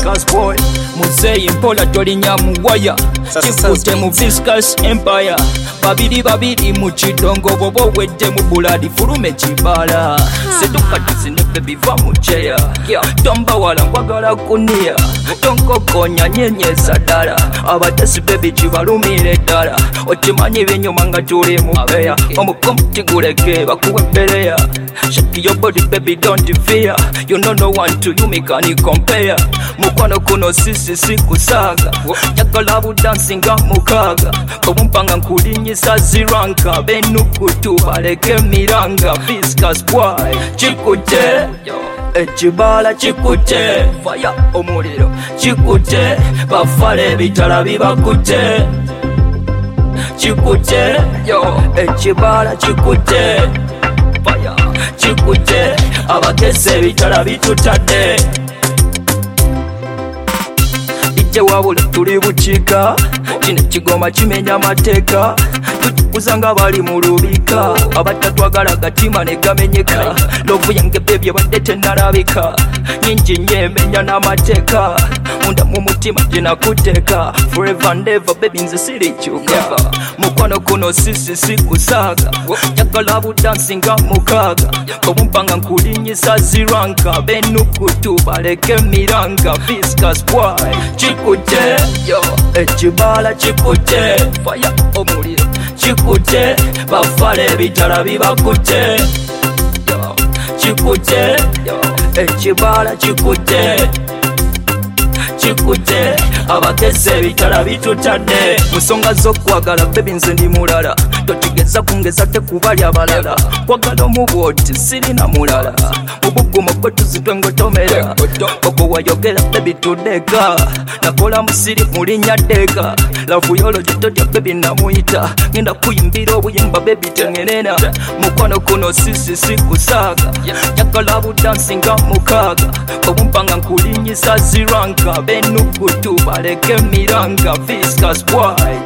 Viscous boy Muzeyi mpola tolinya muwaya Kikute mu Viscous empire babiri mu kidongo bobo wedde mu buladi fulume kibala setukatuzi ne baby va mu cheya tomba wala nkwagala kunia tonkokonya nyenyeza ddala abatesi baby kibalumire ddala okimanyi byenyuma nga tuli mu beya omukomti guleke bakuwa embereya shake your body baby don't fear you know no one to you me can compare mukwano kuno sisi kusaga yakala bu dancing mukaga kobumpanga nkulinyisa ziranka benukutu baleke miranga Viscous boy chikute ekibala chikute fire omuliro chikute bafale bitala bibakute chikute yo ekibala chikute fire chikute abakese bitala bitutadde wabula tuli bukiika kino kigoma kimenya amateeka tukikuzanga bali mu lubika abatatwagala gatima ne gamenyeka lovu yange bebye badde tenalabika nyingi nyemenya n'amateeka munda mu mutima gyenakuteeka forever and ever baby nze sirikyuka mukwano kuno sisi kusaaga yakala budansinga mukaaga kobumpanga nkulinyisa ziranka benukutu baleke miranga Viscous boy chikute yo ekibala chikute fire omuliro chikute bafale bitala bibakute yo chikute yo ekibala chikute chikute abakese bitala bitutadde musonga z'okwagala bebi nze ndi mulala totigeza kungeza tekubali abalala kwagala omubwoti sirina mulala mubugumu gwe tuzitwengotomera okuwayogera bebi tudeka nakola musiri mulinya deka lavu yolo gitotya bebi namuyita ngenda kuyimbira obuyimba bebi tengenena mukwano kuno sisi kusaaga yakala budansinga mukaaga obumpanga nkulinyisa ziranka benukutu baleke miranga Viscous boy